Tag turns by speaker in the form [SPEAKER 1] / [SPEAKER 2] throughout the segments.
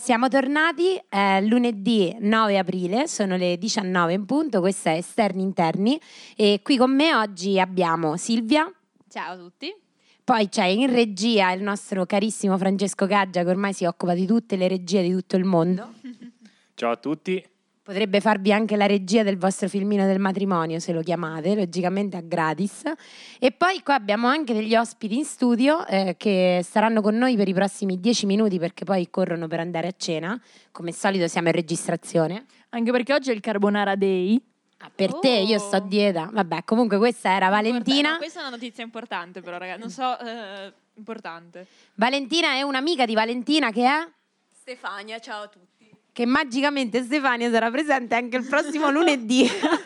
[SPEAKER 1] Siamo tornati lunedì 9 aprile, sono le 19 in punto, questa è Esterni Interni e qui con me oggi abbiamo Silvia.
[SPEAKER 2] Ciao a tutti.
[SPEAKER 1] Poi c'è in regia il nostro carissimo Francesco Gaggia che ormai si occupa di tutte le regie di tutto il mondo.
[SPEAKER 3] Ciao a tutti.
[SPEAKER 1] Potrebbe farvi anche la regia del vostro filmino del matrimonio se lo chiamate, logicamente a gratis. E poi qua abbiamo anche degli ospiti in studio che staranno con noi per i prossimi 10 minuti perché poi corrono per andare a cena. Come al solito siamo in registrazione.
[SPEAKER 2] Anche perché oggi è il Carbonara Day.
[SPEAKER 1] Per te, io sto a dieta. Vabbè, comunque questa era Valentina.
[SPEAKER 2] No, questa è una notizia importante però, ragazzi. Non so, importante.
[SPEAKER 1] Valentina è un'amica di Valentina che è?
[SPEAKER 4] Stefania, ciao a tutti.
[SPEAKER 1] Che magicamente Stefania sarà presente anche il prossimo lunedì.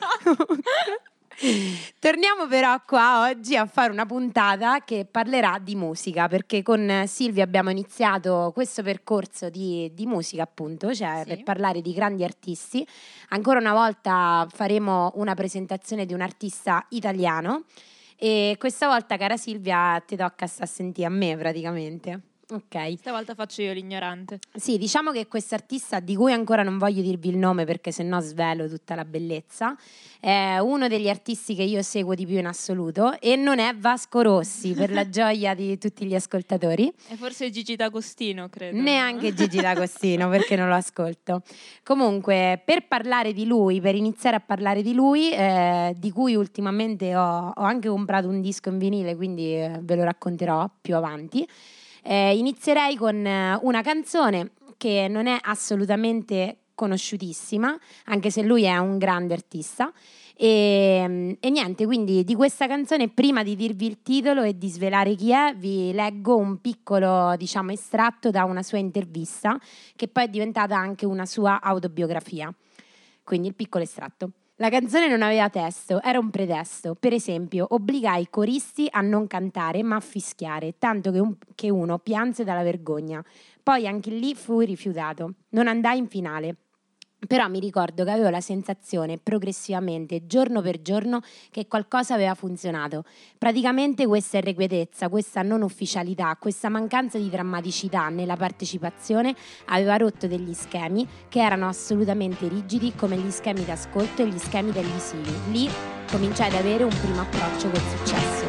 [SPEAKER 1] Torniamo però qua oggi a fare una puntata che parlerà di musica, perché con Silvia abbiamo iniziato questo percorso di musica, appunto, cioè
[SPEAKER 2] Sì.
[SPEAKER 1] per parlare di grandi artisti. Ancora una volta faremo una presentazione di un artista italiano e questa volta, cara Silvia, ti tocca sta a sentire a me praticamente. Ok.
[SPEAKER 2] Stavolta faccio io l'ignorante.
[SPEAKER 1] Sì, diciamo che quest'artista, di cui ancora non voglio dirvi il nome perché sennò svelo tutta la bellezza, è uno degli artisti che io seguo di più in assoluto e non è Vasco Rossi, per la gioia di tutti gli ascoltatori.
[SPEAKER 2] E forse Gigi D'Agostino, credo.
[SPEAKER 1] Neanche Gigi D'Agostino perché non lo ascolto. Comunque, per parlare di lui, per iniziare a parlare di lui, di cui ultimamente ho anche comprato un disco in vinile, quindi ve lo racconterò più avanti. Inizierei con una canzone che non è assolutamente conosciutissima, anche se lui è un grande artista. E niente, quindi di questa canzone, prima di dirvi il titolo e di svelare chi è, vi leggo un piccolo, diciamo, estratto da una sua intervista, che poi è diventata anche una sua autobiografia. Quindi il piccolo estratto. La canzone non aveva testo, era un pretesto. Per esempio, obbligai i coristi a non cantare ma a fischiare, tanto che uno pianse dalla vergogna. Poi anche lì fui rifiutato. Non andai in finale. Però mi ricordo che avevo la sensazione progressivamente, giorno per giorno, che qualcosa aveva funzionato. Praticamente questa irrequietezza, questa non ufficialità, questa mancanza di drammaticità nella partecipazione aveva rotto degli schemi che erano assolutamente rigidi come gli schemi d'ascolto e gli schemi televisivi. Lì cominciai ad avere un primo approccio col successo.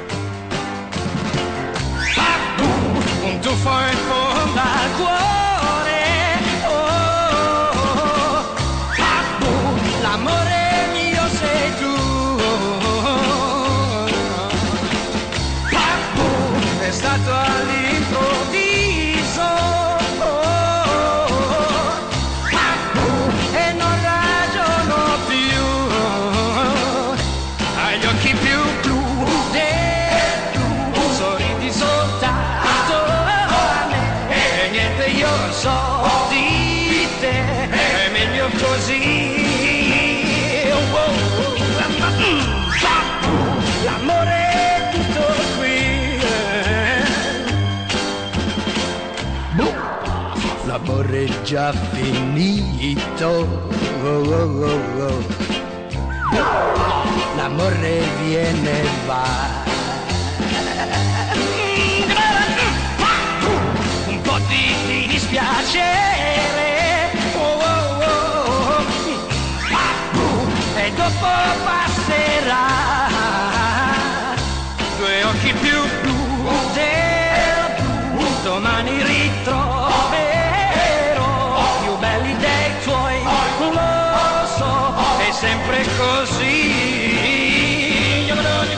[SPEAKER 5] Un tuffo in fondo al cuore. L'amore mio sei tu. È stato all'improvviso. E non ragiono più. Hai gli occhi più blu del blu. Sorridi soltanto a me. E niente io so di te. È meglio così. L'amore è tutto qui. L'amore è già finito. L'amore viene e va. Un po' di dispiacere. E dopo passerà. Due occhi più blu del blu. Domani ritroverò più belli dei tuoi. Lo so, è sempre così.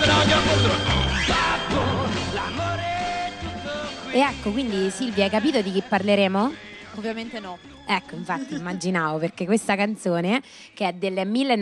[SPEAKER 5] L'amore è tutto qui.
[SPEAKER 1] E ecco, quindi Silvia, hai capito di chi parleremo?
[SPEAKER 2] Ovviamente no.
[SPEAKER 1] Ecco, infatti immaginavo, perché questa canzone, che è del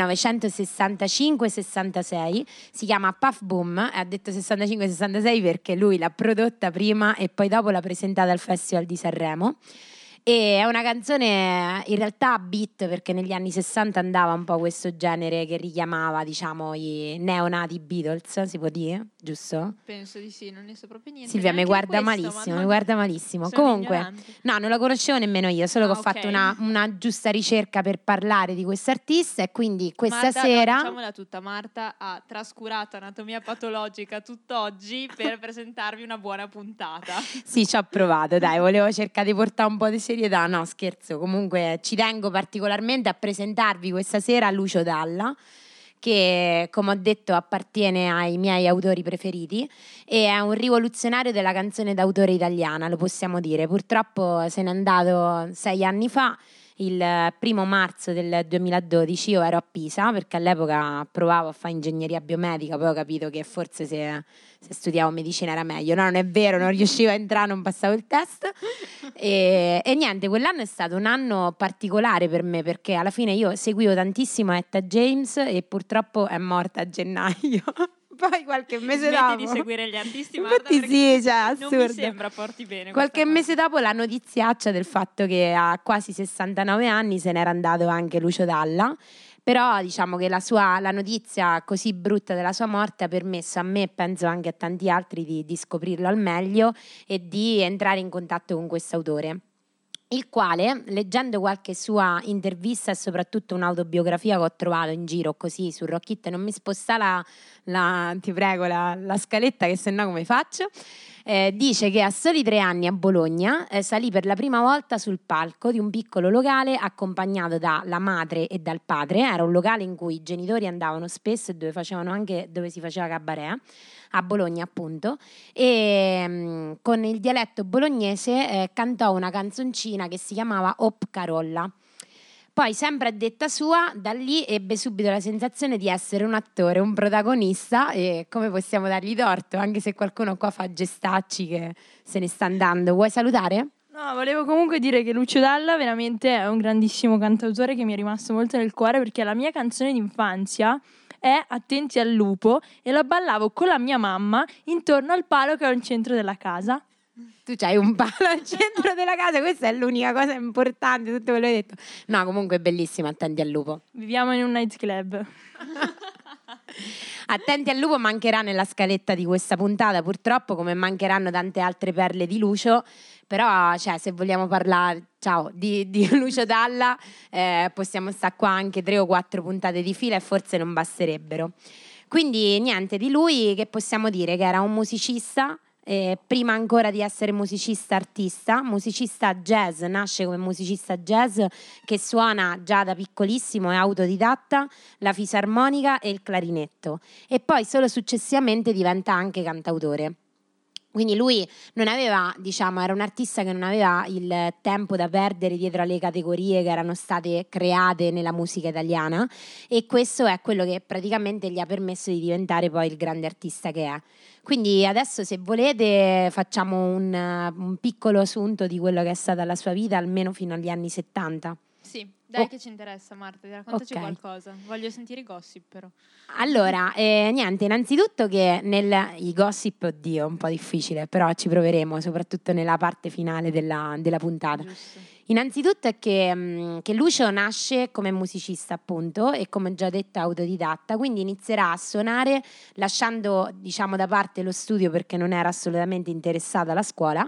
[SPEAKER 1] 1965-66, si chiama Puff Boom, ha detto 65-66 perché lui l'ha prodotta prima e poi dopo l'ha presentata al Festival di Sanremo. E è una canzone in realtà a beat, perché negli anni 60 andava un po' questo genere che richiamava, diciamo, i neonati Beatles, si può dire, giusto?
[SPEAKER 2] Penso di sì, non ne so proprio niente.
[SPEAKER 1] Silvia mi
[SPEAKER 2] neanche
[SPEAKER 1] guarda
[SPEAKER 2] questo,
[SPEAKER 1] malissimo,
[SPEAKER 2] ma
[SPEAKER 1] mi guarda malissimo.
[SPEAKER 2] sono
[SPEAKER 1] Comunque,
[SPEAKER 2] ignorante.
[SPEAKER 1] no, non la conoscevo nemmeno io, solo che ho fatto
[SPEAKER 2] ok.
[SPEAKER 1] una giusta ricerca per parlare di quest'artista e quindi questa
[SPEAKER 2] Marta,
[SPEAKER 1] sera...
[SPEAKER 2] no, diciamola tutta, Marta ha trascurato anatomia patologica tutt'oggi per presentarvi una buona puntata.
[SPEAKER 1] Sì, ci ho provato, dai, volevo cercare di portare un po' di serietà, no scherzo, comunque ci tengo particolarmente a presentarvi questa sera Lucio Dalla, che come ho detto appartiene ai miei autori preferiti e è un rivoluzionario della canzone d'autore italiana, lo possiamo dire. Purtroppo se n'è andato 6 anni fa, il 1° marzo del 2012. Io ero a Pisa perché all'epoca provavo a fare ingegneria biomedica, poi ho capito che forse se studiavo medicina era meglio. No, non è vero, non riuscivo a entrare, non passavo il test e niente, quell'anno è stato un anno particolare per me perché alla fine io seguivo tantissimo Etta James e purtroppo è morta a gennaio. Poi qualche mese
[SPEAKER 2] Smetti
[SPEAKER 1] dopo
[SPEAKER 2] di seguire gli artisti, Marta,
[SPEAKER 1] infatti
[SPEAKER 2] perché
[SPEAKER 1] sì, cioè,
[SPEAKER 2] non mi
[SPEAKER 1] assurdo.
[SPEAKER 2] sembra porti bene
[SPEAKER 1] Qualche
[SPEAKER 2] questa
[SPEAKER 1] mese dopo la notiziaccia del fatto che a quasi 69 anni se n'era andato anche Lucio Dalla, però diciamo che la notizia così brutta della sua morte ha permesso a me e penso anche a tanti altri di scoprirlo al meglio e di entrare in contatto con quest'autore, il quale, leggendo qualche sua intervista e soprattutto un'autobiografia che ho trovato in giro così su Rockit, non mi sposta ti prego, la scaletta che sennò come faccio, dice che a soli 3 anni a Bologna salì per la prima volta sul palco di un piccolo locale accompagnato dalla madre e dal padre. Era un locale in cui i genitori andavano spesso e dove si faceva cabaret, a Bologna appunto, e con il dialetto bolognese cantò una canzoncina che si chiamava Op Carolla. Poi, sempre a detta sua, da lì ebbe subito la sensazione di essere un attore, un protagonista, e come possiamo dargli torto, anche se qualcuno qua fa gestacci che se ne sta andando. Vuoi salutare?
[SPEAKER 6] No, volevo comunque dire che Lucio Dalla veramente è un grandissimo cantautore che mi è rimasto molto nel cuore, perché la mia canzone d'infanzia è Attenti al lupo e la ballavo con la mia mamma intorno al palo che è al centro della casa.
[SPEAKER 1] Tu c'hai un palo al centro della casa, questa è l'unica cosa importante, tutto quello che hai detto. No, comunque è bellissimo, Attenti al lupo.
[SPEAKER 6] Viviamo in un nightclub.
[SPEAKER 1] Attenti al lupo mancherà nella scaletta di questa puntata, purtroppo, come mancheranno tante altre perle di Lucio, però cioè, se vogliamo parlare di Lucio Dalla possiamo stare qua anche 3 o 4 puntate di fila e forse non basterebbero. Quindi niente, di lui che possiamo dire? Che era un musicista, prima ancora di essere musicista jazz, nasce come musicista jazz che suona già da piccolissimo, è autodidatta, la fisarmonica e il clarinetto, e poi solo successivamente diventa anche cantautore. Quindi lui non aveva, era un artista che non aveva il tempo da perdere dietro alle categorie che erano state create nella musica italiana, e questo è quello che praticamente gli ha permesso di diventare poi il grande artista che è. Quindi adesso, se volete, facciamo un piccolo assunto di quello che è stata la sua vita, almeno fino agli anni 70.
[SPEAKER 2] Sì, dai, che ci interessa, Marta, raccontaci
[SPEAKER 1] Ok.
[SPEAKER 2] qualcosa. Voglio sentire i gossip, però.
[SPEAKER 1] Allora, niente, innanzitutto che i gossip, oddio, un po' difficile, però ci proveremo, soprattutto nella parte finale della puntata.
[SPEAKER 2] Giusto.
[SPEAKER 1] Innanzitutto è che Lucio nasce come musicista, appunto, e come già detto autodidatta, quindi inizierà a suonare lasciando, da parte lo studio perché non era assolutamente interessata alla scuola,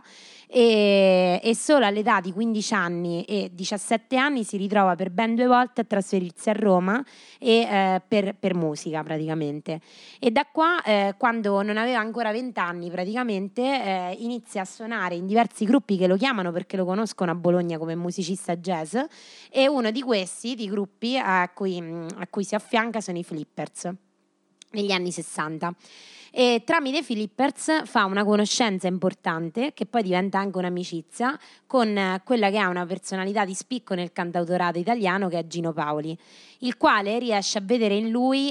[SPEAKER 1] e solo all'età di 15 anni e 17 anni si ritrova per ben 2 volte a trasferirsi a Roma e per musica praticamente. E da qua, quando non aveva ancora 20 anni praticamente, inizia a suonare in diversi gruppi che lo chiamano perché lo conoscono a Bologna come musicista jazz, e uno di questi, di gruppi a cui si affianca, sono i Flippers negli anni 60. E tramite Flippers fa una conoscenza importante, che poi diventa anche un'amicizia, con quella che ha una personalità di spicco nel cantautorato italiano, che è Gino Paoli, il quale riesce a vedere in lui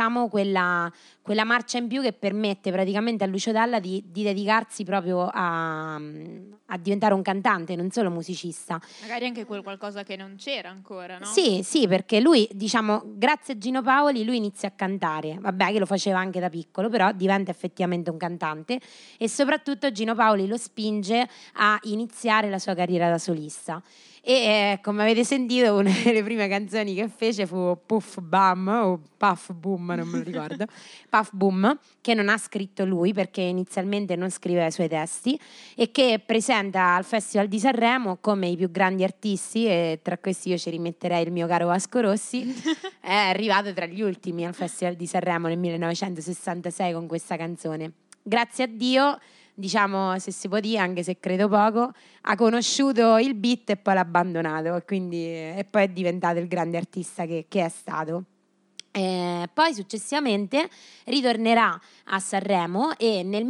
[SPEAKER 1] quella marcia in più che permette praticamente a Lucio Dalla di dedicarsi proprio a diventare un cantante, non solo musicista.
[SPEAKER 2] Magari anche qualcosa che non c'era ancora, no?
[SPEAKER 1] Sì, perché lui, grazie a Gino Paoli, lui inizia a cantare, vabbè che lo faceva anche da piccolo, però diventa effettivamente un cantante, e soprattutto Gino Paoli lo spinge a iniziare la sua carriera da solista. E come avete sentito, una delle prime canzoni che fece fu Puff Bum o Puff Boom, non me lo ricordo, Puff Boom, che non ha scritto lui perché inizialmente non scriveva i suoi testi, e che presenta al Festival di Sanremo come i più grandi artisti, e tra questi io ci rimetterei il mio caro Vasco Rossi. È arrivato tra gli ultimi al Festival di Sanremo nel 1966 con questa canzone. Grazie a Dio diciamo, se si può dire, anche se credo poco, ha conosciuto il beat e poi l'ha abbandonato e poi è diventato il grande artista che è stato. Poi successivamente ritornerà a Sanremo e nel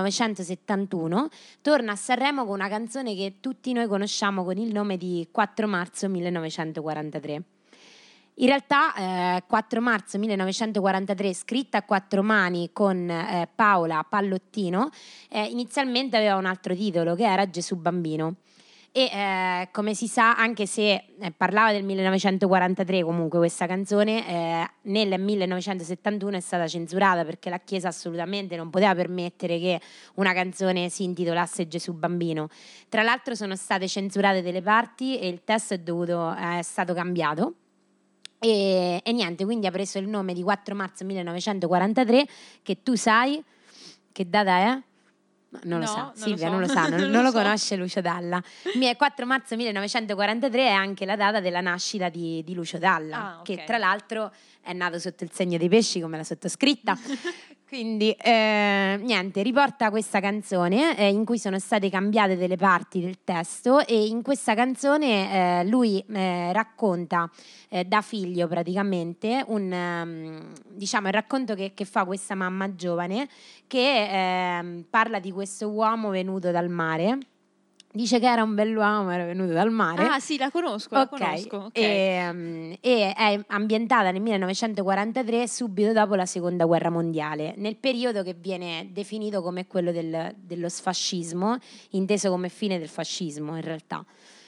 [SPEAKER 1] 1971 torna a Sanremo con una canzone che tutti noi conosciamo con il nome di 4 marzo 1943. In realtà 4 marzo 1943, scritta a 4 mani con Paola Pallottino, inizialmente aveva un altro titolo che era Gesù Bambino. E come si sa, anche se parlava del 1943, comunque questa canzone nel 1971 è stata censurata perché la Chiesa assolutamente non poteva permettere che una canzone si intitolasse Gesù Bambino. Tra l'altro sono state censurate delle parti e il testo è stato cambiato. E niente, quindi ha preso il nome di 4 marzo 1943, che tu sai che data è? Non lo
[SPEAKER 2] No,
[SPEAKER 1] sa,
[SPEAKER 2] non
[SPEAKER 1] Silvia
[SPEAKER 2] lo so.
[SPEAKER 1] non lo sa, non
[SPEAKER 2] Non
[SPEAKER 1] lo
[SPEAKER 2] so.
[SPEAKER 1] conosce Lucio Dalla. 4 marzo 1943 è anche la data della nascita di Lucio Dalla,
[SPEAKER 2] Ah, ok.
[SPEAKER 1] che tra l'altro è nato sotto il segno dei pesci come la sottoscritta. Quindi niente, riporta questa canzone in cui sono state cambiate delle parti del testo e in questa canzone lui racconta da figlio praticamente diciamo il racconto che fa questa mamma giovane che parla di questo uomo venuto dal mare. Dice che era un bell'uomo, era venuto dal mare.
[SPEAKER 2] Ah, sì, la conosco. Ok.
[SPEAKER 1] E è ambientata nel 1943, subito dopo la Seconda Guerra Mondiale, nel periodo che viene definito come quello dello sfascismo, inteso come fine del fascismo in realtà.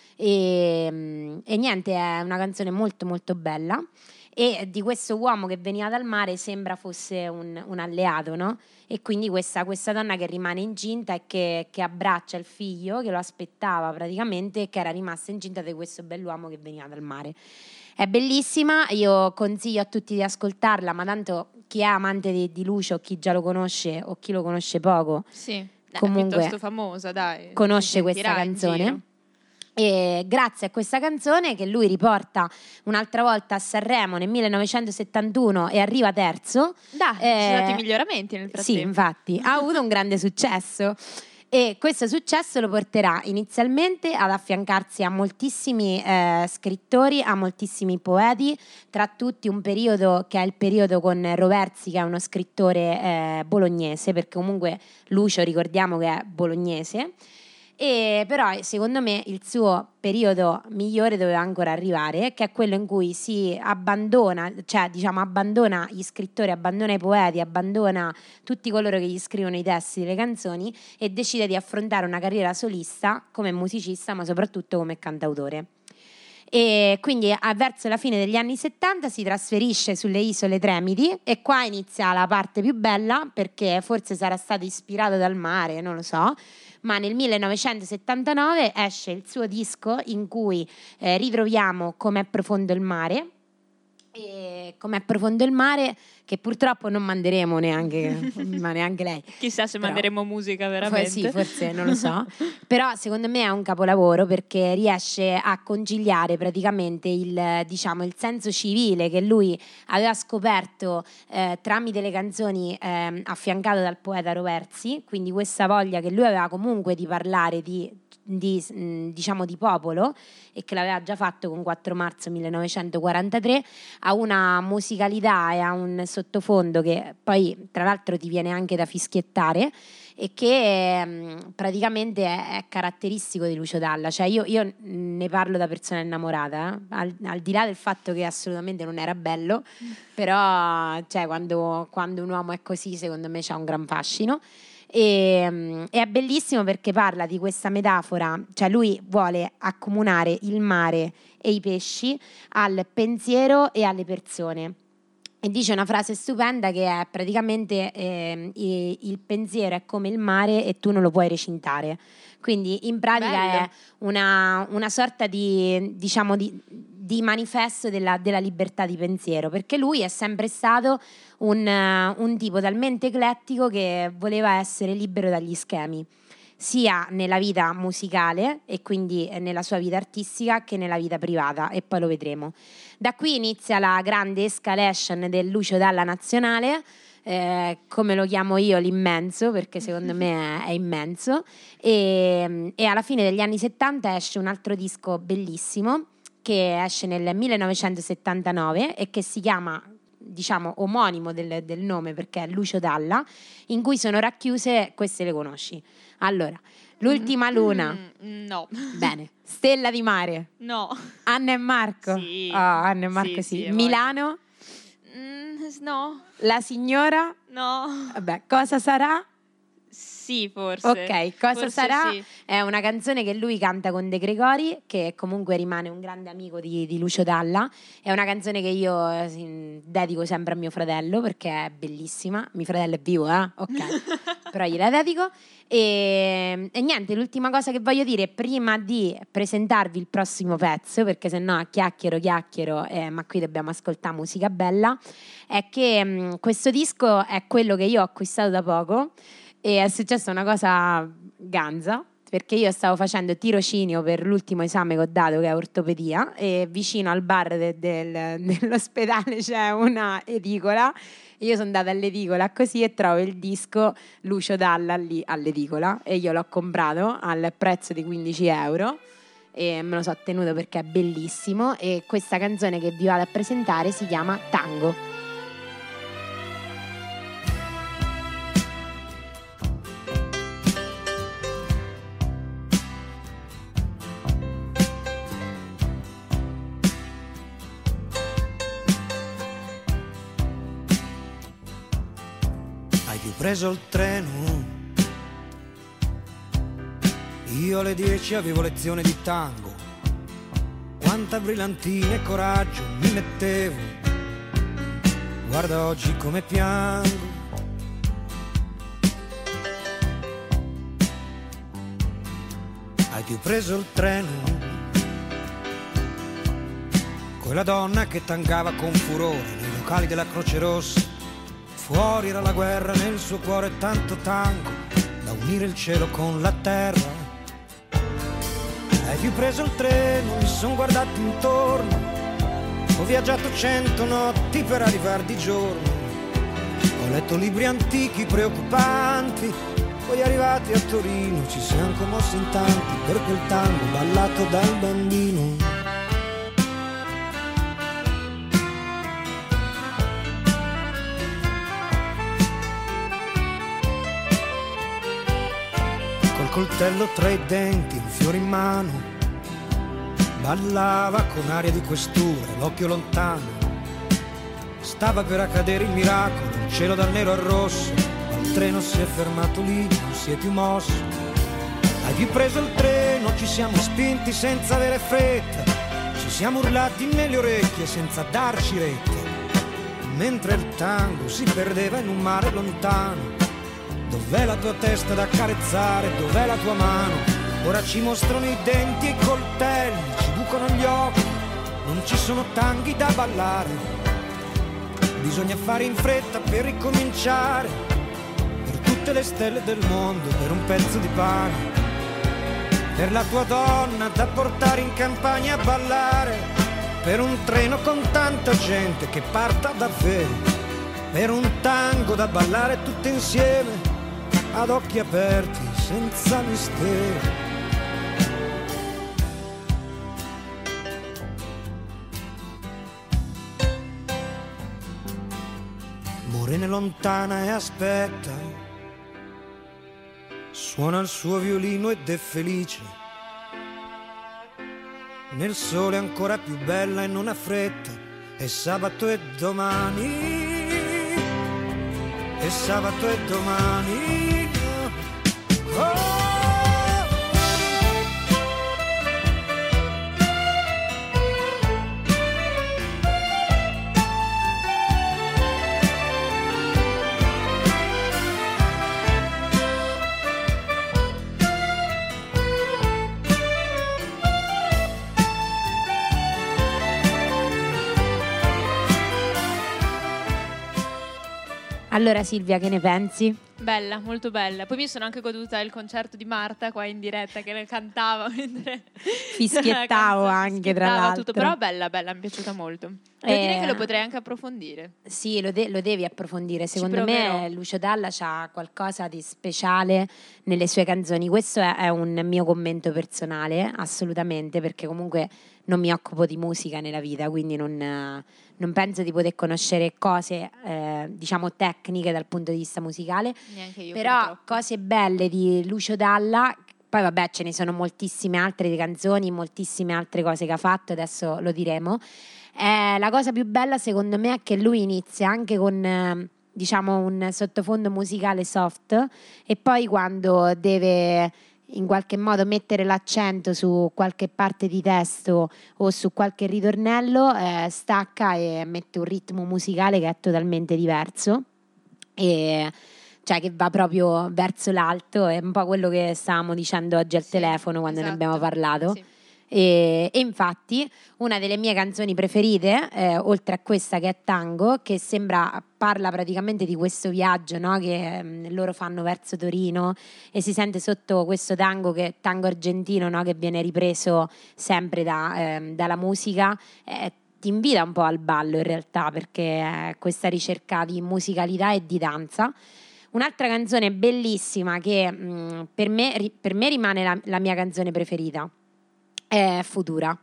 [SPEAKER 1] E niente, è una canzone molto molto bella e di questo uomo che veniva dal mare sembra fosse un alleato, no? E quindi questa donna che rimane incinta e che abbraccia il figlio che lo aspettava praticamente e che era rimasta incinta di questo bell'uomo che veniva dal mare. È bellissima, io consiglio a tutti di ascoltarla, ma tanto chi è amante di Lucio, chi già lo conosce o chi lo conosce poco,
[SPEAKER 2] Sì,
[SPEAKER 1] comunque
[SPEAKER 2] è piuttosto famosa, dai.
[SPEAKER 1] conosce
[SPEAKER 2] Si
[SPEAKER 1] questa
[SPEAKER 2] sentirà in
[SPEAKER 1] canzone.
[SPEAKER 2] giro.
[SPEAKER 1] E grazie a questa canzone che lui riporta un'altra volta a Sanremo nel 1971 e arriva terzo.
[SPEAKER 2] Dai, ci sono stati miglioramenti nel
[SPEAKER 1] Sì,
[SPEAKER 2] frattempo.
[SPEAKER 1] infatti, ha avuto un grande successo. E questo successo lo porterà inizialmente ad affiancarsi a moltissimi scrittori, a moltissimi poeti, tra tutti un periodo che è il periodo con Roversi, che è uno scrittore bolognese, perché comunque Lucio ricordiamo che è bolognese. E però secondo me il suo periodo migliore doveva ancora arrivare, che è quello in cui si abbandona, cioè diciamo abbandona gli scrittori, abbandona i poeti, abbandona tutti coloro che gli scrivono i testi delle canzoni e decide di affrontare una carriera solista come musicista, ma soprattutto come cantautore. E quindi verso la fine degli anni 70 si trasferisce sulle isole Tremiti e qua inizia la parte più bella, perché forse sarà stato ispirato dal mare, non lo so, ma nel 1979 esce il suo disco in cui ritroviamo Com'è profondo il mare. E Com'è profondo il mare, che purtroppo non manderemo neanche, ma neanche lei.
[SPEAKER 2] Chissà se
[SPEAKER 1] Però-
[SPEAKER 2] manderemo musica veramente.
[SPEAKER 1] Sì, forse non lo so. Però secondo me è un capolavoro perché riesce a conciliare praticamente diciamo, il senso civile che lui aveva scoperto tramite le canzoni affiancato dal poeta Roversi, quindi questa voglia che lui aveva comunque di parlare diciamo di popolo e che l'aveva già fatto con 4 marzo 1943, ha una musicalità e ha un sottofondo che poi tra l'altro ti viene anche da fischiettare e che praticamente è caratteristico di Lucio Dalla. Cioè io ne parlo da persona innamorata, al di là del fatto che assolutamente non era bello, però cioè, quando un uomo è così secondo me c'ha un gran fascino. E è bellissimo perché parla di questa metafora, cioè lui vuole accomunare il mare e i pesci al pensiero e alle persone. E dice una frase stupenda che è praticamente il pensiero è come il mare e tu non lo puoi recintare. Quindi in pratica
[SPEAKER 2] Bello.
[SPEAKER 1] è una sorta diciamo di manifesto della libertà di pensiero, perché lui è sempre stato un tipo talmente eclettico che voleva essere libero dagli schemi, sia nella vita musicale e quindi nella sua vita artistica che nella vita privata, e poi lo vedremo. Da qui inizia la grande escalation del Lucio Dalla nazionale, come lo chiamo io, l'immenso, perché secondo me è immenso, e alla fine degli anni 70 esce un altro disco bellissimo che esce nel 1979 e che si chiama, diciamo, omonimo del nome, perché è Lucio Dalla, in cui sono racchiuse, queste le conosci. Allora, L'ultima luna.
[SPEAKER 2] No.
[SPEAKER 1] Bene. Stella di mare.
[SPEAKER 2] No.
[SPEAKER 1] Anna e Marco.
[SPEAKER 2] Sì.
[SPEAKER 1] Anna e Marco sì. Milano.
[SPEAKER 2] No.
[SPEAKER 1] La signora.
[SPEAKER 2] No.
[SPEAKER 1] Vabbè, cosa sarà?
[SPEAKER 2] Sì, forse.
[SPEAKER 1] Ok, cosa
[SPEAKER 2] Forse
[SPEAKER 1] sarà?
[SPEAKER 2] sì.
[SPEAKER 1] È una canzone che lui canta con De Gregori, che comunque rimane un grande amico di Lucio Dalla. È una canzone che io dedico sempre a mio fratello perché è bellissima. Mio fratello è vivo, ok, però gliela dedico. E niente, l'ultima cosa che voglio dire prima di presentarvi il prossimo pezzo, perché sennò chiacchiero, ma qui dobbiamo ascoltare musica bella, è che questo disco è quello che io ho acquistato da poco. E è successa una cosa ganza, perché io stavo facendo tirocinio per l'ultimo esame che ho dato, che è ortopedia, e vicino al bar dell'ospedale c'è una edicola. Io sono andata all'edicola così e trovo il disco Lucio Dalla lì all'edicola e io l'ho comprato al prezzo di 15 euro e me lo so tenuto perché è bellissimo. E questa canzone che vi vado a presentare si chiama Tango.
[SPEAKER 7] Preso il treno, io alle 10 avevo lezione di tango, quanta brillantina e coraggio mi mettevo, guarda oggi come piango. Hai più preso il treno, quella donna che tangava con furore nei locali della Croce Rossa. Fuori era la guerra, nel suo cuore tanto tango, da unire il cielo con la terra. Hai più preso il treno, mi son guardato intorno, ho viaggiato 100 notti per arrivare di giorno. Ho letto libri antichi preoccupanti, poi arrivati a Torino ci siamo commossi in tanti per quel tango ballato dal bambino. Coltello tra i denti, un fiore in mano, ballava con aria di questura, l'occhio lontano. Stava per accadere il miracolo, il cielo dal nero al rosso, ma il treno si è fermato lì, non si è più mosso. Hai più preso il treno, ci siamo spinti senza avere fretta, ci siamo urlati nelle orecchie senza darci retta, mentre il tango si perdeva in un mare lontano. Dov'è la tua testa da accarezzare? Dov'è la tua mano? Ora ci mostrano i denti e i coltelli, ci bucano gli occhi, non ci sono tanghi da ballare. Bisogna fare in fretta per ricominciare, per tutte le stelle del mondo, per un pezzo di pane, per la tua donna da portare in campagna a ballare, per un treno con tanta gente che parta davvero, per un tango da ballare tutte insieme, ad occhi aperti, senza mistero. Morena lontana e aspetta, suona il suo violino ed è felice. Nel sole ancora più bella e non ha fretta, è sabato e domani, è sabato e domani.
[SPEAKER 1] Allora Silvia, che ne pensi?
[SPEAKER 2] Bella, molto bella. Poi mi sono anche goduta il concerto di Marta qua in diretta che le cantava mentre
[SPEAKER 1] Fischiettavo anche, tra l'altro.
[SPEAKER 2] tutto, però bella, mi è piaciuta molto. Devo dire che lo potrei anche approfondire.
[SPEAKER 1] Sì, lo devi approfondire. Secondo
[SPEAKER 2] proverò.
[SPEAKER 1] me Lucio Dalla c'ha qualcosa di speciale nelle sue canzoni. Questo è un mio commento personale, assolutamente, perché comunque non mi occupo di musica nella vita, quindi non penso di poter conoscere cose, diciamo, tecniche dal punto di vista musicale.
[SPEAKER 2] Neanche io,
[SPEAKER 1] Però
[SPEAKER 2] purtroppo.
[SPEAKER 1] cose belle di Lucio Dalla, poi vabbè ce ne sono moltissime altre di canzoni, moltissime altre cose che ha fatto, adesso lo diremo. La cosa più bella secondo me è che lui inizia anche con diciamo un sottofondo musicale soft e poi quando deve in qualche modo mettere l'accento su qualche parte di testo o su qualche ritornello, stacca e mette un ritmo musicale che è totalmente diverso, e cioè che va proprio verso l'alto. È un po' quello che stavamo dicendo oggi al telefono quando ne abbiamo parlato.
[SPEAKER 2] Sì.
[SPEAKER 1] E infatti una delle mie canzoni preferite, oltre a questa che è Tango, che parla praticamente di questo viaggio, no? Che loro fanno verso Torino e si sente sotto questo tango argentino, no? Che viene ripreso sempre dalla musica. Ti invita un po' al ballo in realtà, perché è questa ricerca di musicalità e di danza. Un'altra canzone bellissima che per me rimane la mia canzone preferita è Futura.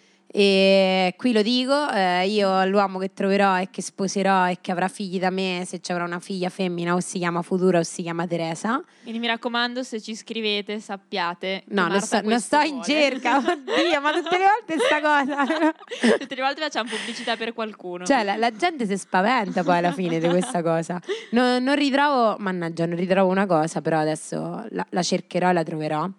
[SPEAKER 1] E qui lo dico, io l'uomo che troverò e che sposerò e che avrà figli da me, se ci avrà una figlia femmina, o si chiama Futura o si chiama Teresa.
[SPEAKER 2] Quindi mi raccomando, se ci scrivete sappiate che
[SPEAKER 1] No,
[SPEAKER 2] Marta
[SPEAKER 1] non sto in
[SPEAKER 2] vuole.
[SPEAKER 1] cerca, oddio, ma tutte le volte sta cosa.
[SPEAKER 2] Tutte le volte facciamo pubblicità per qualcuno.
[SPEAKER 1] Cioè la gente si spaventa poi alla fine di questa cosa. Non ritrovo una cosa, però adesso la cercherò e la troverò.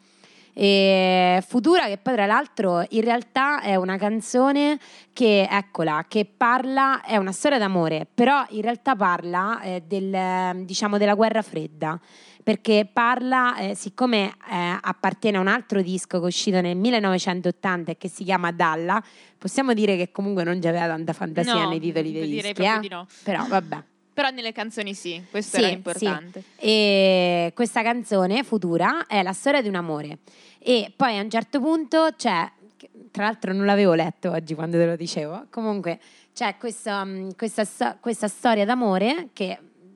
[SPEAKER 1] E Futura, che poi tra l'altro in realtà è una canzone che, eccola, che parla, è una storia d'amore, però in realtà parla diciamo della guerra fredda, perché parla, siccome appartiene a un altro disco che è uscito nel 1980 e che si chiama Dalla, possiamo dire che comunque non c'aveva tanta fantasia
[SPEAKER 2] No,
[SPEAKER 1] nei titoli dei
[SPEAKER 2] direi
[SPEAKER 1] dischi,
[SPEAKER 2] proprio di no.
[SPEAKER 1] Però vabbè.
[SPEAKER 2] Però nelle canzoni sì, questo
[SPEAKER 1] Sì,
[SPEAKER 2] era importante.
[SPEAKER 1] sì. E questa canzone, Futura, è la storia di un amore. E poi a un certo punto c'è, tra l'altro non l'avevo letto oggi quando te lo dicevo, comunque c'è questa storia d'amore che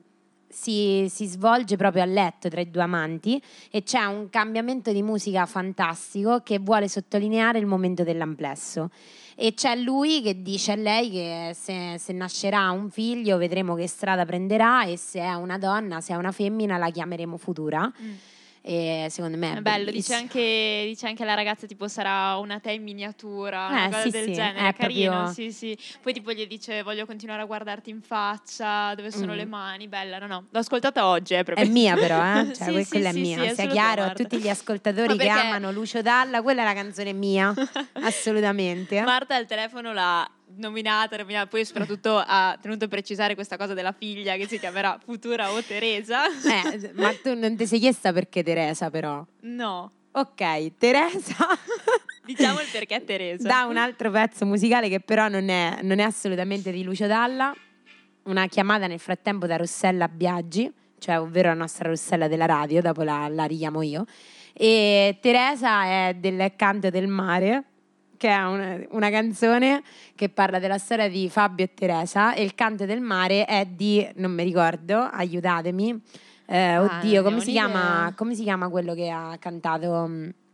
[SPEAKER 1] si svolge proprio a letto tra i due amanti, e c'è un cambiamento di musica fantastico che vuole sottolineare il momento dell'amplesso. E c'è lui che dice a lei che se nascerà un figlio vedremo che strada prenderà, e se è una donna, se è una femmina, la chiameremo Futura. E secondo me è
[SPEAKER 2] bello, dice
[SPEAKER 1] bellissimo.
[SPEAKER 2] anche la ragazza tipo sarà una te in miniatura, una cosa
[SPEAKER 1] sì,
[SPEAKER 2] del
[SPEAKER 1] sì,
[SPEAKER 2] genere,
[SPEAKER 1] è
[SPEAKER 2] carino,
[SPEAKER 1] proprio-
[SPEAKER 2] sì. Poi tipo gli dice voglio continuare a guardarti in faccia, dove sono le mani, bella, no, l'ho ascoltata oggi, proprio.
[SPEAKER 1] È mia però,
[SPEAKER 2] Sì,
[SPEAKER 1] cioè,
[SPEAKER 2] sì,
[SPEAKER 1] quella
[SPEAKER 2] sì,
[SPEAKER 1] è mia,
[SPEAKER 2] sì, è
[SPEAKER 1] sia
[SPEAKER 2] solo
[SPEAKER 1] chiaro
[SPEAKER 2] tua,
[SPEAKER 1] a
[SPEAKER 2] Marta.
[SPEAKER 1] tutti gli ascoltatori
[SPEAKER 2] Ma
[SPEAKER 1] che
[SPEAKER 2] perché
[SPEAKER 1] amano Lucio Dalla, quella è la canzone mia, assolutamente.
[SPEAKER 2] Marta al telefono l'ha nominata, poi soprattutto ha tenuto a precisare questa cosa della figlia che si chiamerà Futura o Teresa.
[SPEAKER 1] Ma tu non ti sei chiesta perché Teresa però?
[SPEAKER 2] No,
[SPEAKER 1] Ok, Teresa
[SPEAKER 2] diciamo il perché Teresa.
[SPEAKER 1] da un altro pezzo musicale che però non è assolutamente di Lucio Dalla, una chiamata nel frattempo da Rossella Biaggi, cioè ovvero la nostra Rossella della radio, dopo la richiamo io, e Teresa è del Canto del Mare, che è una canzone che parla della storia di Fabio e Teresa, e il Canto del Mare è di, non mi ricordo, aiutatemi, oddio,
[SPEAKER 2] non
[SPEAKER 1] come si
[SPEAKER 2] idea.
[SPEAKER 1] chiama quello che ha cantato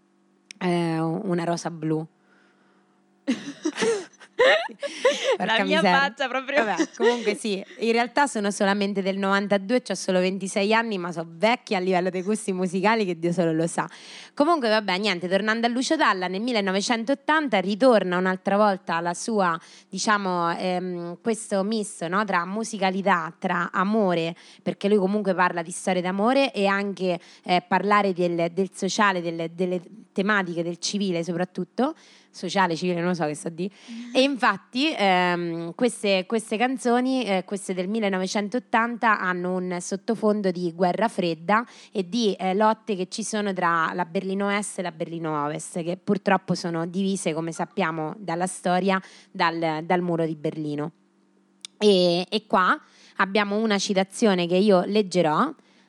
[SPEAKER 1] Una rosa blu?
[SPEAKER 2] La
[SPEAKER 1] Porca
[SPEAKER 2] mia
[SPEAKER 1] miseria.
[SPEAKER 2] faccia proprio.
[SPEAKER 1] Vabbè, comunque sì, in realtà sono solamente del 92, ho solo 26 anni, ma sono vecchia a livello dei gusti musicali che Dio solo lo sa. Comunque vabbè, niente, tornando a Lucio Dalla, nel 1980 ritorna un'altra volta alla sua, diciamo, questo misto, no, tra musicalità, tra amore, perché lui comunque parla di storie d'amore, e anche parlare del sociale, delle tematiche del civile soprattutto, sociale, civile, non lo so che sto di. E infatti queste canzoni, queste del 1980, hanno un sottofondo di guerra fredda e di lotte che ci sono tra la Berlino Est e la Berlino Ovest, che purtroppo sono divise, come sappiamo dalla storia, dal muro di Berlino. E qua abbiamo una citazione che io leggerò,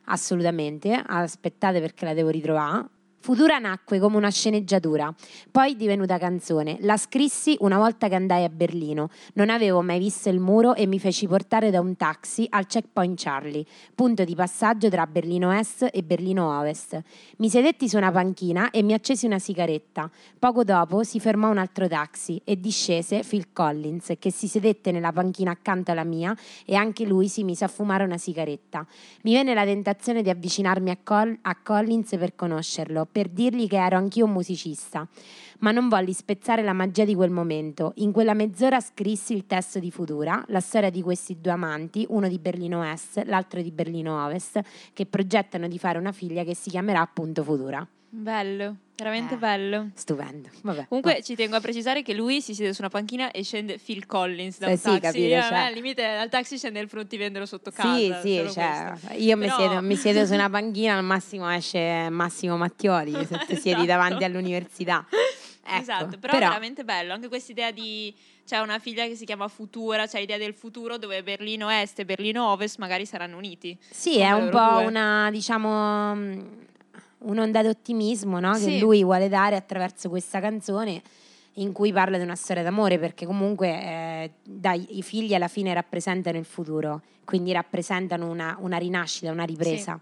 [SPEAKER 1] Assolutamente, aspettate perché la devo ritrovare. Futura nacque come una sceneggiatura, poi divenuta canzone. La scrissi una volta che andai a Berlino. Non avevo mai visto il muro e mi feci portare da un taxi al checkpoint Charlie, punto di passaggio tra Berlino Est e Berlino Ovest. Mi sedetti su una panchina e mi accesi una sigaretta. Poco dopo si fermò un altro taxi e discese Phil Collins, che si sedette nella panchina accanto alla mia e anche lui si mise a fumare una sigaretta. Mi venne la tentazione di avvicinarmi a Collins per conoscerlo, per dirgli che ero anch'io un musicista, ma non volli spezzare la magia di quel momento. In quella mezz'ora scrissi il testo di Futura, la storia di questi due amanti, uno di Berlino Est, l'altro di Berlino Ovest, che progettano di fare una figlia che si chiamerà appunto Futura.
[SPEAKER 2] Bello, veramente bello.
[SPEAKER 1] Stupendo. Vabbè.
[SPEAKER 2] Comunque ci tengo a precisare che lui si siede su una panchina e scende Phil Collins da un
[SPEAKER 1] Sì,
[SPEAKER 2] taxi.
[SPEAKER 1] capito, cioè.
[SPEAKER 2] Al limite dal taxi scende il fruttivendolo sotto casa.
[SPEAKER 1] Sì,
[SPEAKER 2] solo
[SPEAKER 1] cioè,
[SPEAKER 2] questo.
[SPEAKER 1] io
[SPEAKER 2] Però-
[SPEAKER 1] mi siedo su una panchina, al massimo esce Massimo Mattioli, se ti siedi
[SPEAKER 2] Esatto.
[SPEAKER 1] davanti all'università. Ecco,
[SPEAKER 2] Esatto, però è veramente bello anche questa idea di c'è una figlia che si chiama Futura, c'è l'idea del futuro dove Berlino Est e Berlino Ovest magari saranno uniti.
[SPEAKER 1] Sì,
[SPEAKER 2] come
[SPEAKER 1] è un
[SPEAKER 2] loro
[SPEAKER 1] po'
[SPEAKER 2] due.
[SPEAKER 1] una, diciamo, un'onda d'ottimismo, no? Che
[SPEAKER 2] Sì.
[SPEAKER 1] lui vuole dare attraverso questa canzone in cui parla di una storia d'amore, perché comunque dai, i figli alla fine rappresentano il futuro, quindi rappresentano una rinascita, una ripresa.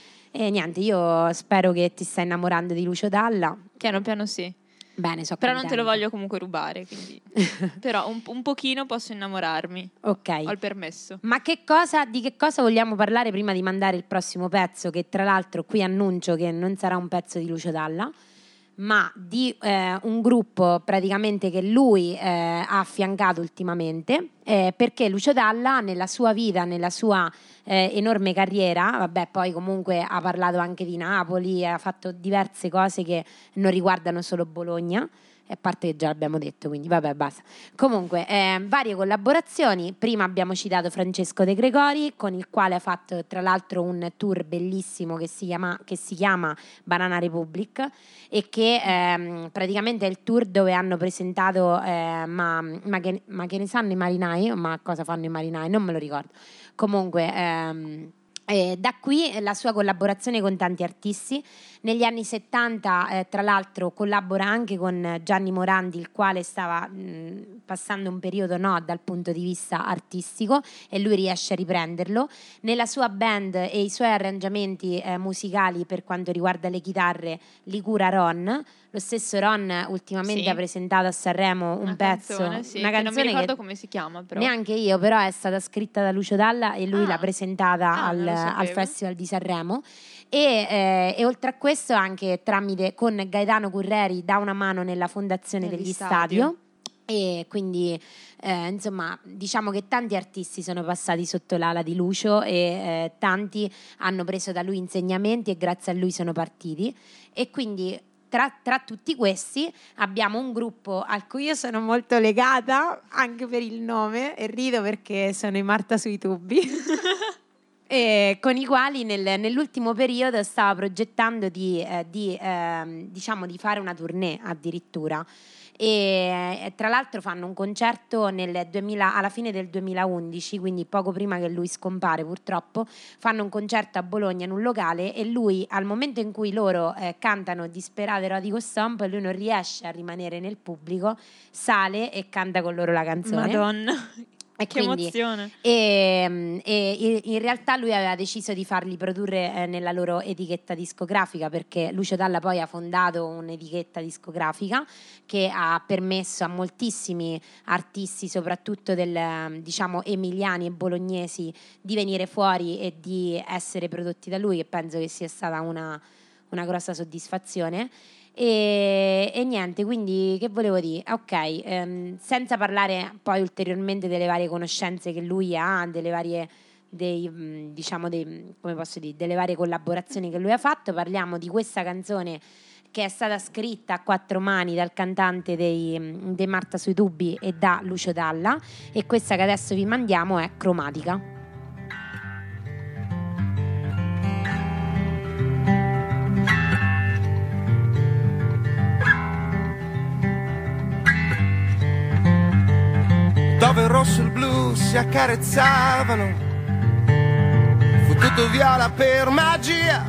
[SPEAKER 1] E niente, io spero che ti stai innamorando di Lucio Dalla.
[SPEAKER 2] Piano piano sì.
[SPEAKER 1] Bene, so
[SPEAKER 2] Però non te lo
[SPEAKER 1] contenta.
[SPEAKER 2] voglio comunque rubare, quindi però un pochino posso innamorarmi.
[SPEAKER 1] Ok.
[SPEAKER 2] Ho il permesso.
[SPEAKER 1] Ma di che cosa vogliamo parlare prima di mandare il prossimo pezzo, che tra l'altro qui annuncio che non sarà un pezzo di Lucio Dalla, ma di un gruppo praticamente che lui ha affiancato ultimamente, perché Lucio Dalla nella sua vita, nella sua enorme carriera, vabbè, poi comunque ha parlato anche di Napoli, ha fatto diverse cose che non riguardano solo Bologna, a parte che già l'abbiamo detto, quindi vabbè, basta. Comunque, varie collaborazioni. Prima abbiamo citato Francesco De Gregori, con il quale ha fatto tra l'altro un tour bellissimo che si chiama Banana Republic, e che praticamente è il tour dove hanno presentato ma che ne sanno i marinai, ma cosa fanno i marinai, non me lo ricordo. Comunque da qui la sua collaborazione con tanti artisti. Negli anni 70 tra l'altro collabora anche con Gianni Morandi, il quale stava passando un periodo dal punto di vista artistico, e lui riesce a riprenderlo. Nella sua band e i suoi arrangiamenti musicali per quanto riguarda le chitarre li cura Ron. Lo stesso Ron ultimamente
[SPEAKER 2] Sì.
[SPEAKER 1] ha presentato a Sanremo un
[SPEAKER 2] Una
[SPEAKER 1] pezzo,
[SPEAKER 2] canzone, sì,
[SPEAKER 1] una
[SPEAKER 2] che non mi
[SPEAKER 1] canzone
[SPEAKER 2] ricordo
[SPEAKER 1] che
[SPEAKER 2] come si chiama, però.
[SPEAKER 1] neanche io, però è stata scritta da Lucio Dalla e lui
[SPEAKER 2] Ah.
[SPEAKER 1] l'ha presentata
[SPEAKER 2] Ah, non lo
[SPEAKER 1] al
[SPEAKER 2] sapevo.
[SPEAKER 1] Festival di Sanremo. E oltre a questo anche con Gaetano Curreri dà una mano nella fondazione
[SPEAKER 2] Degli
[SPEAKER 1] degli
[SPEAKER 2] Stadio.
[SPEAKER 1] Stadio. E quindi insomma, diciamo che tanti artisti sono passati sotto l'ala di Lucio e tanti hanno preso da lui insegnamenti e grazie a lui sono partiti. E quindi tra tutti questi abbiamo un gruppo al cui io sono molto legata anche per il nome, e rido perché sono i Marta sui tubi. E con i quali nell'ultimo periodo stava progettando di fare una tournée addirittura. E tra l'altro fanno un concerto alla fine del 2011, quindi poco prima che lui scompare purtroppo. Fanno un concerto a Bologna in un locale e lui, al momento in cui loro cantano Disperate Erotico Stomp, lui non riesce a rimanere nel pubblico, sale e canta con loro la canzone.
[SPEAKER 2] Madonna,
[SPEAKER 1] E
[SPEAKER 2] che
[SPEAKER 1] quindi-
[SPEAKER 2] emozione.
[SPEAKER 1] E in realtà lui aveva deciso di farli produrre nella loro etichetta discografica, perché Lucio Dalla poi ha fondato un'etichetta discografica che ha permesso a moltissimi artisti, soprattutto emiliani e bolognesi, di venire fuori e di essere prodotti da lui, e penso che sia stata una grossa soddisfazione. E niente, quindi che volevo dire? Ok, senza parlare poi ulteriormente delle varie conoscenze che lui ha, delle varie delle varie collaborazioni che lui ha fatto, parliamo di questa canzone che è stata scritta a quattro mani dal cantante dei Marta sui tubi e da Lucio Dalla, e questa che adesso vi mandiamo è Cromatica.
[SPEAKER 8] Dove il rosso e il blu si accarezzavano, fu tutto viola per magia.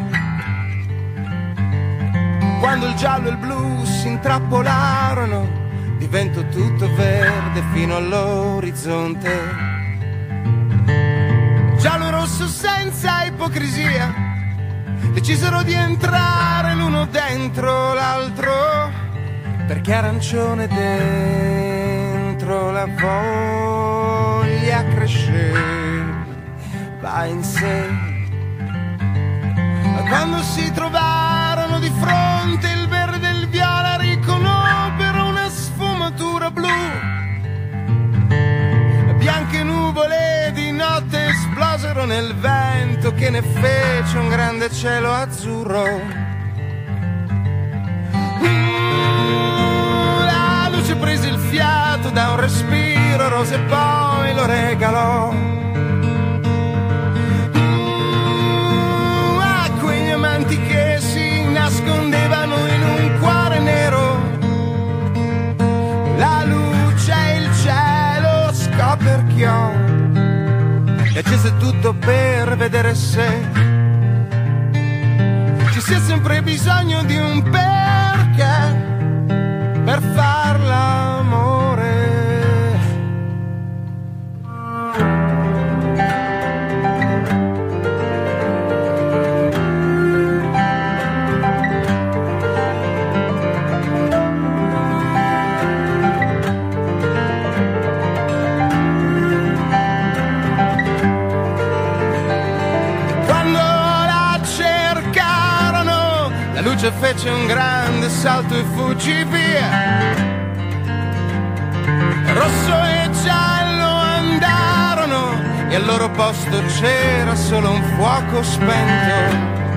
[SPEAKER 8] Quando il giallo e il blu si intrappolarono, divento tutto verde fino all'orizzonte. Giallo e rosso senza ipocrisia, decisero di entrare l'uno dentro l'altro, perché arancione dentro la voglia cresce, va in sé. Quando si trovarono di fronte, il verde e il viola riconobbero una sfumatura blu. Bianche nuvole di notte esplosero nel vento che ne fece un grande cielo azzurro. La luce prese il fiato da un respiro rosa e poi lo regalò a quegli amanti che si nascondevano in un cuore nero. La luce e il cielo scoperchiò e accese tutto per vedere se ci sia sempre bisogno di un perché per far l'amore. La luce fece un grande salto e fuggì via. Rosso e giallo andarono e al loro posto c'era solo un fuoco spento.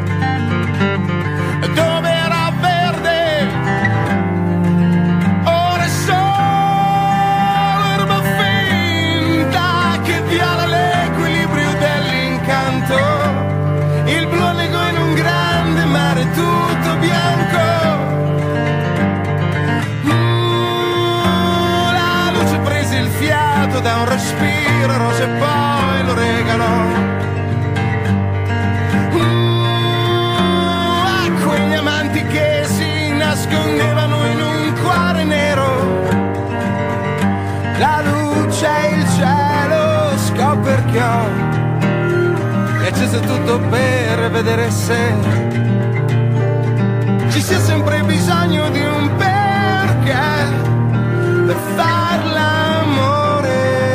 [SPEAKER 8] Dove era verde, ora è solo erba finta che viola l'equilibrio dell'incanto. Il blu annegò in un grande mare tutto bianco. La luce prese il fiato da un respiro rosa e poi lo regalò a quegli amanti che si nascondevano in un cuore nero. La luce e il cielo scoperchiò e accese tutto per vedere se ci sia sempre bisogno di un perché per far l'amore.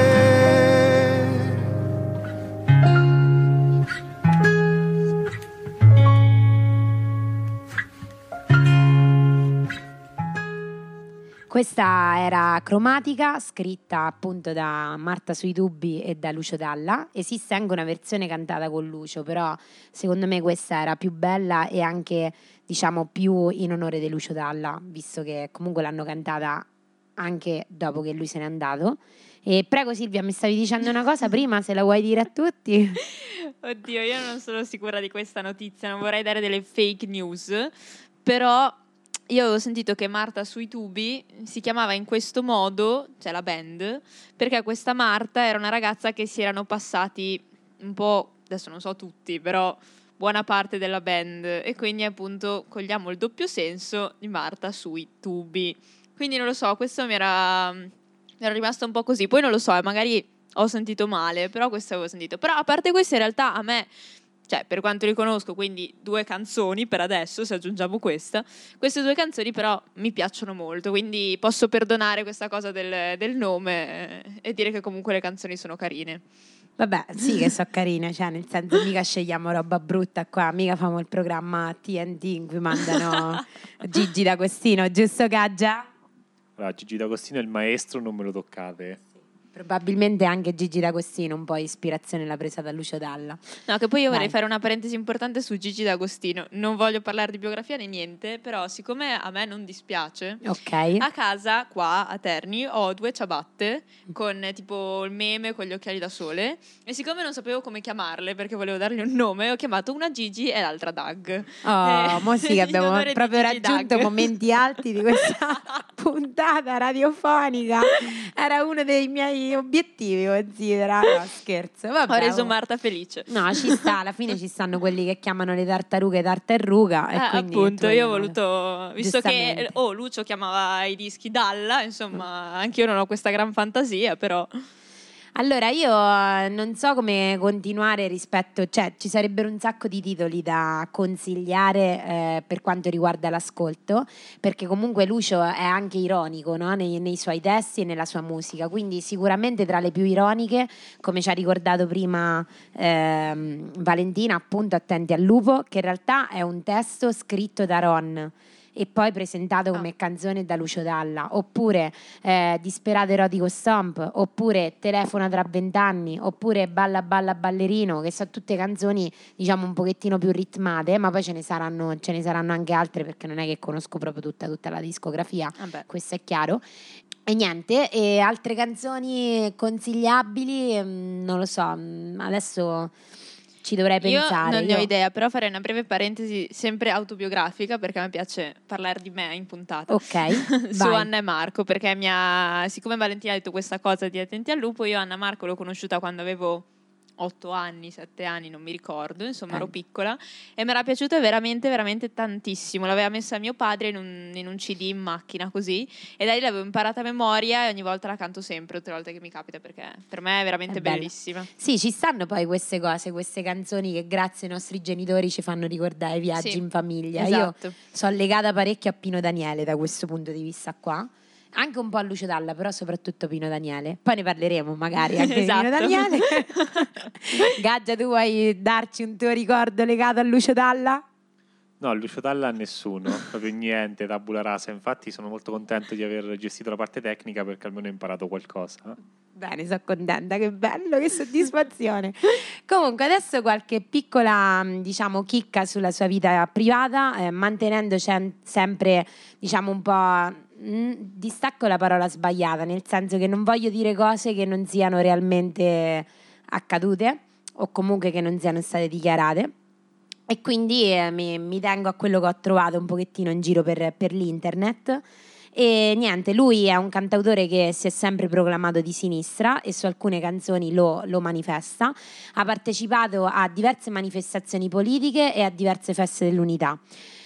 [SPEAKER 1] Questa era Cromatica, scritta appunto da Marta Sui Tubi e da Lucio Dalla. Esiste anche una versione cantata con Lucio, però secondo me questa era più bella e anche, diciamo, più in onore di Lucio Dalla, visto che comunque l'hanno cantata anche dopo che lui se n'è andato. E prego Silvia, mi stavi dicendo una cosa prima, se la vuoi dire a tutti?
[SPEAKER 2] Oddio, io non sono sicura di questa notizia, non vorrei dare delle fake news, però io avevo sentito che Marta Sui Tubi si chiamava in questo modo, cioè la band, perché questa Marta era una ragazza che si erano passati un po', adesso non so tutti, però buona parte della band, e quindi appunto cogliamo il doppio senso di Marta Sui Tubi. Quindi non lo so, questo mi era rimasto un po' così, poi non lo so, magari ho sentito male, però questo avevo sentito. Però a parte questo, in realtà a me, cioè per quanto li conosco, quindi 2 canzoni per adesso, se aggiungiamo queste 2 canzoni però mi piacciono molto, quindi posso perdonare questa cosa del nome e dire che comunque le canzoni sono carine.
[SPEAKER 1] Vabbè, sì che so carine, cioè nel senso mica scegliamo roba brutta qua, mica famo il programma TNT in cui mandano Gigi D'Agostino, giusto Caggia?
[SPEAKER 3] Allora, Gigi D'Agostino è il maestro, non me lo toccate.
[SPEAKER 1] Probabilmente anche Gigi D'Agostino un po' ispirazione l'ha presa da Lucio Dalla.
[SPEAKER 2] No, che poi io vorrei fare una parentesi importante su Gigi D'Agostino. Non voglio parlare di biografia né niente, però siccome a me non dispiace,
[SPEAKER 1] ok,
[SPEAKER 2] a casa qua a Terni ho 2 ciabatte con tipo il meme con gli occhiali da sole, e siccome non sapevo come chiamarle perché volevo dargli un nome, ho chiamato una Gigi e l'altra Doug.
[SPEAKER 1] mo sì che abbiamo proprio raggiunto
[SPEAKER 2] Doug.
[SPEAKER 1] momenti alti di questa puntata radiofonica. Era uno dei miei risultati obiettivi, considera. No, scherzo. Vabbè,
[SPEAKER 2] Ho reso Marta felice.
[SPEAKER 1] No, ci sta, alla fine ci stanno quelli che chiamano le tartarughe tartaruga. E quindi
[SPEAKER 2] appunto,
[SPEAKER 1] tu
[SPEAKER 2] io ho
[SPEAKER 1] hai
[SPEAKER 2] voluto, visto che
[SPEAKER 1] Giustamente.
[SPEAKER 2] Lucio chiamava i dischi Dalla, insomma, anch'io non ho questa gran fantasia, però
[SPEAKER 1] Allora, io non so come continuare rispetto, cioè ci sarebbero un sacco di titoli da consigliare per quanto riguarda l'ascolto, perché comunque Lucio è anche ironico, no? nei suoi testi e nella sua musica, quindi sicuramente tra le più ironiche, come ci ha ricordato prima Valentina, appunto Attenti al lupo, che in realtà è un testo scritto da Ron e poi presentato come canzone da Lucio Dalla, oppure Disperato erotico stomp, oppure Telefona tra 20 anni, oppure Balla balla ballerino, che sono tutte canzoni diciamo un pochettino più ritmate, ma poi ce ne saranno anche altre, perché non è che conosco proprio tutta la discografia, questo è chiaro. E niente, e altre canzoni consigliabili, non lo so, adesso ci dovrei pensare.
[SPEAKER 2] Io non ne ho idea, però farei una breve parentesi sempre autobiografica, perché a me piace parlare di me in puntata.
[SPEAKER 1] Ok,
[SPEAKER 2] Su
[SPEAKER 1] vai.
[SPEAKER 2] Anna e Marco, perché siccome Valentina ha detto questa cosa di Attenti al lupo, io Anna e Marco l'ho conosciuta quando avevo 8 anni, 7 anni, non mi ricordo, insomma ero piccola, e mi era piaciuta veramente, veramente tantissimo. L'aveva messa mio padre in un CD in macchina così, e da lì l'avevo imparata a memoria e ogni volta la canto sempre, tutte le volte che mi capita, perché per me è veramente
[SPEAKER 1] bella.
[SPEAKER 2] bellissima.
[SPEAKER 1] Sì, ci stanno poi queste cose, queste canzoni che grazie ai nostri genitori ci fanno ricordare i viaggi
[SPEAKER 2] Sì,
[SPEAKER 1] in famiglia.
[SPEAKER 2] esatto.
[SPEAKER 1] Io sono legata parecchio a Pino Daniele da questo punto di vista qua. Anche un po' a Lucio Dalla, però soprattutto Pino Daniele. Poi ne parleremo magari anche
[SPEAKER 2] Esatto.
[SPEAKER 1] di Pino Daniele. Gaggia, tu vuoi darci un tuo ricordo legato a Lucio Dalla?
[SPEAKER 3] No, Lucio Dalla nessuno, proprio niente, tabula rasa. Infatti sono molto contento di aver gestito la parte tecnica, perché almeno ho imparato qualcosa.
[SPEAKER 1] Bene, sono contenta, che bello, che soddisfazione. Comunque adesso qualche piccola, diciamo, chicca sulla sua vita privata, mantenendo sempre, diciamo, un po', distacco la parola sbagliata, nel senso che non voglio dire cose che non siano realmente accadute o comunque che non siano state dichiarate. E quindi mi tengo a quello che ho trovato un pochettino in giro per l'internet. E niente, lui è un cantautore che si è sempre proclamato di sinistra e su alcune canzoni lo manifesta. Ha partecipato a diverse manifestazioni politiche e a diverse feste dell'unità.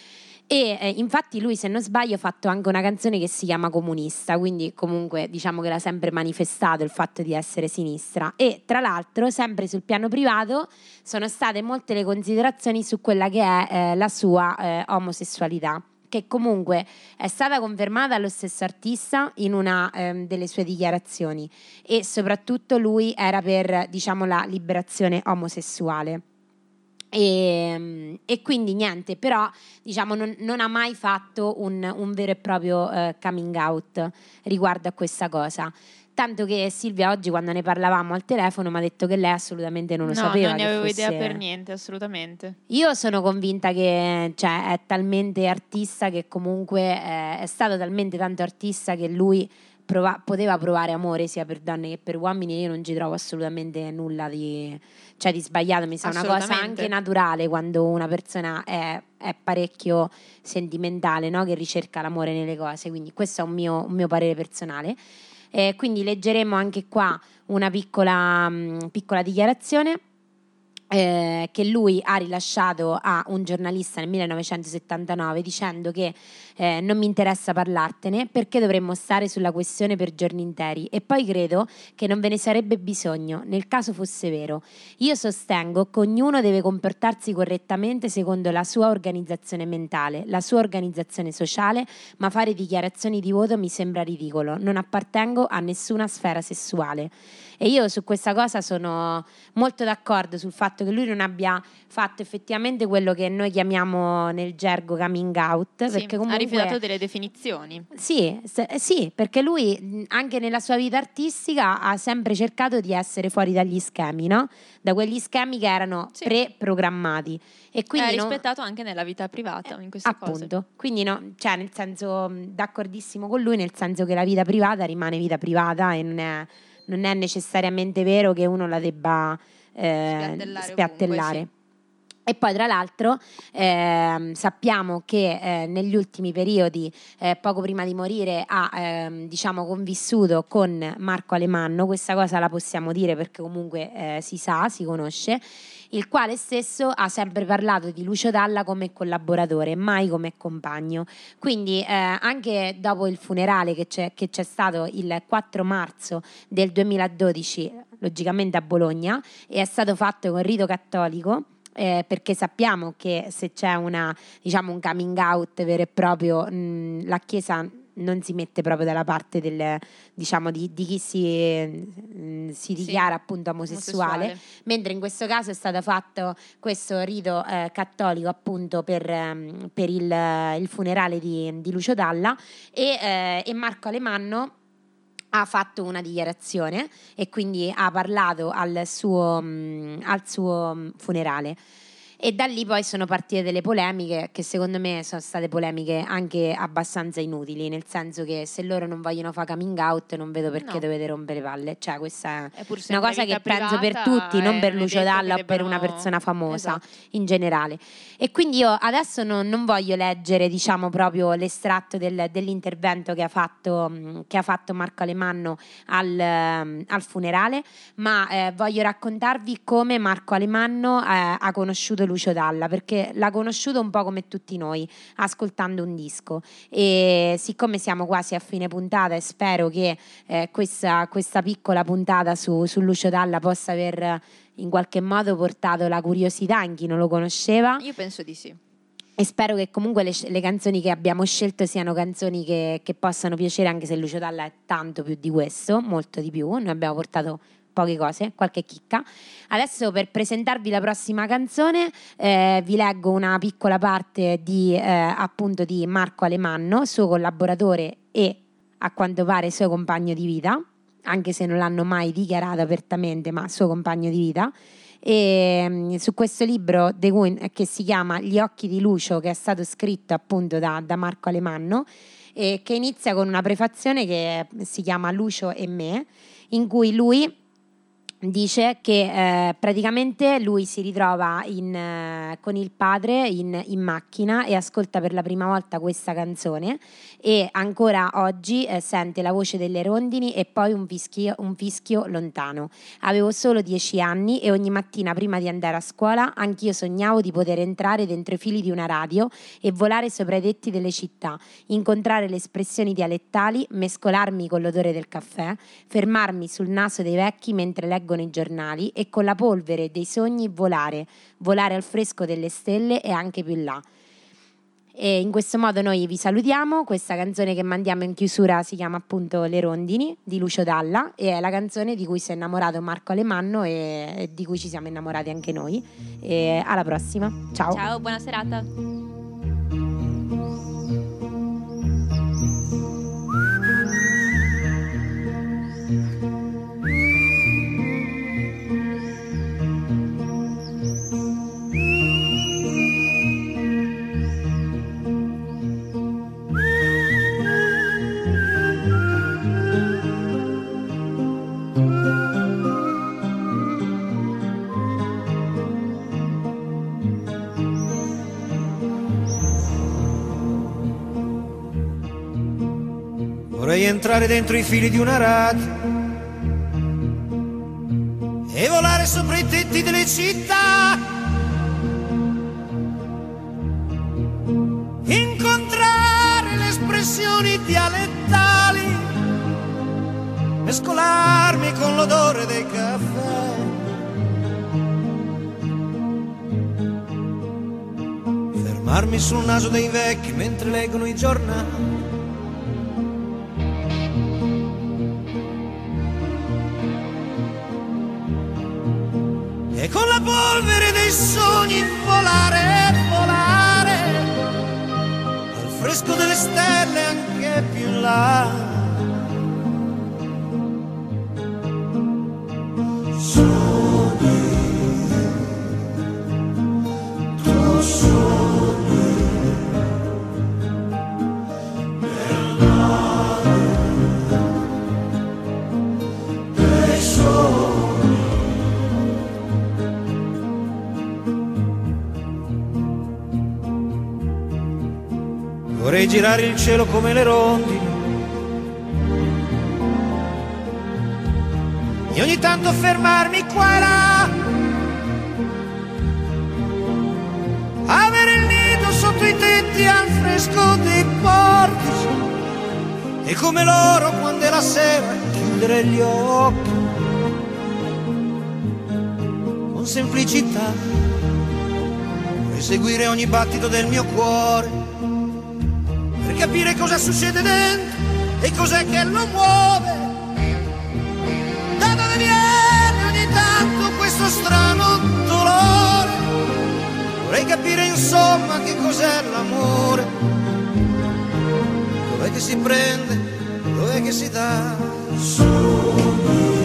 [SPEAKER 1] E infatti lui, se non sbaglio, ha fatto anche una canzone che si chiama Comunista, quindi comunque diciamo che l'ha sempre manifestato il fatto di essere sinistra. E tra l'altro, sempre sul piano privato, sono state molte le considerazioni su quella che è la sua omosessualità, che comunque è stata confermata allo stesso artista in una delle sue dichiarazioni, e soprattutto lui era per, diciamo, la liberazione omosessuale. E quindi niente, però diciamo non ha mai fatto un vero e proprio coming out riguardo a questa cosa, tanto che Silvia oggi, quando ne parlavamo al telefono, mi ha detto che lei assolutamente non lo sapeva.
[SPEAKER 2] No, non ne
[SPEAKER 1] che
[SPEAKER 2] avevo
[SPEAKER 1] fosse...
[SPEAKER 2] idea per niente, assolutamente.
[SPEAKER 1] Io sono convinta che, cioè, è talmente artista che comunque è stato talmente tanto artista che lui poteva provare amore sia per donne che per uomini, e io non ci trovo assolutamente nulla di sbagliato. Mi sa una cosa anche naturale quando una persona è parecchio sentimentale, no? Che ricerca l'amore nelle cose, quindi questo è un mio parere personale. Quindi leggeremo anche qua una piccola dichiarazione che lui ha rilasciato a un giornalista nel 1979, dicendo che non mi interessa parlartene perché dovremmo stare sulla questione per giorni interi, e poi credo che non ve ne sarebbe bisogno nel caso fosse vero. Io sostengo che ognuno deve comportarsi correttamente secondo la sua organizzazione mentale, la sua organizzazione sociale, ma fare dichiarazioni di voto mi sembra ridicolo. Non appartengo a nessuna sfera sessuale. E io su questa cosa sono molto d'accordo, sul fatto che lui non abbia fatto effettivamente quello che noi chiamiamo nel gergo coming out,
[SPEAKER 2] Sì,
[SPEAKER 1] perché comunque
[SPEAKER 2] ha rifiutato delle definizioni.
[SPEAKER 1] sì, perché lui anche nella sua vita artistica ha sempre cercato di essere fuori dagli schemi, no? Da quegli schemi che erano pre-programmati, e quindi
[SPEAKER 2] ha rispettato anche nella vita privata in queste
[SPEAKER 1] appunto,
[SPEAKER 2] cose.
[SPEAKER 1] quindi no, cioè nel senso, d'accordissimo con lui, nel senso che la vita privata rimane vita privata e non è necessariamente vero che uno la debba spiattellare.
[SPEAKER 2] Ovunque, sì.
[SPEAKER 1] E poi tra l'altro sappiamo che negli ultimi periodi, poco prima di morire, ha diciamo convissuto con Marco Alemanno. Questa cosa la possiamo dire perché comunque si sa, si conosce, il quale stesso ha sempre parlato di Lucio Dalla come collaboratore, mai come compagno. Quindi anche dopo il funerale che c'è stato il 4 marzo del 2012, logicamente a Bologna, e è stato fatto con rito cattolico, perché sappiamo che se c'è un coming out vero e proprio, la Chiesa non si mette proprio dalla parte di chi si dichiara appunto omosessuale, mentre in questo caso è stato fatto questo rito cattolico appunto per il funerale di Lucio Dalla, e Marco Alemanno ha fatto una dichiarazione e quindi ha parlato al suo funerale. E da lì poi sono partite delle polemiche che secondo me sono state polemiche anche abbastanza inutili, nel senso che se loro non vogliono fare coming out non vedo perché dovete rompere le palle. Cioè questa è una cosa che penso per tutti, non per Lucio Dalla o per una persona famosa, in generale. E quindi io adesso non voglio leggere diciamo proprio l'estratto dell'intervento che ha fatto Marco Alemanno al funerale, ma voglio raccontarvi come Marco Alemanno ha conosciuto Lucio Dalla, perché l'ha conosciuto un po' come tutti noi, ascoltando un disco. E siccome siamo quasi a fine puntata e spero che questa piccola puntata su Lucio Dalla possa aver in qualche modo portato la curiosità in chi non lo conosceva,
[SPEAKER 2] io penso di sì.
[SPEAKER 1] E spero che comunque le canzoni che abbiamo scelto siano canzoni che possano piacere, anche se Lucio Dalla è tanto più di questo, molto di più. Noi abbiamo portato poche cose, qualche chicca. Adesso, per presentarvi la prossima canzone, vi leggo una piccola parte appunto di Marco Alemanno, suo collaboratore e a quanto pare suo compagno di vita, anche se non l'hanno mai dichiarato apertamente, ma suo compagno di vita. E su questo libro che si chiama Gli occhi di Lucio, che è stato scritto appunto da Marco Alemanno, e che inizia con una prefazione che si chiama Lucio e me, in cui lui dice che praticamente lui si ritrova con il padre in macchina e ascolta per la prima volta questa canzone, e ancora oggi sente la voce delle rondini e poi un fischio lontano. Avevo solo 10 anni e ogni mattina prima di andare a scuola anch'io sognavo di poter entrare dentro i fili di una radio e volare sopra i tetti delle città, incontrare le espressioni dialettali, mescolarmi con l'odore del caffè, fermarmi sul naso dei vecchi mentre leggono i giornali e con la polvere dei sogni volare al fresco delle stelle e anche più in là. E in questo modo noi vi salutiamo. Questa canzone che mandiamo in chiusura si chiama appunto Le rondini di Lucio Dalla, e è la canzone di cui si è innamorato Marco Alemanno e di cui ci siamo innamorati anche noi. E alla prossima, ciao.
[SPEAKER 2] Ciao, buona serata.
[SPEAKER 7] Vorrei entrare dentro i fili di una radio e volare sopra i tetti delle città, incontrare le espressioni dialettali, mescolarmi con l'odore dei caffè, fermarmi sul naso dei vecchi mentre leggono i giornali, e con la polvere dei sogni volare al fresco delle stelle anche più in là. Tu sogni nell'aria dei sogni. vorrei girare il cielo come le rondini e ogni tanto fermarmi qua e là, avere il nido sotto i tetti al fresco dei portici e come loro quando è la sera chiudere gli occhi con semplicità, vorrei seguire ogni battito del mio cuore per capire cosa succede dentro e cos'è che lo muove, da dove viene ogni tanto questo strano dolore, vorrei capire insomma che cos'è l'amore, dov'è che si prende, dov'è che si dà.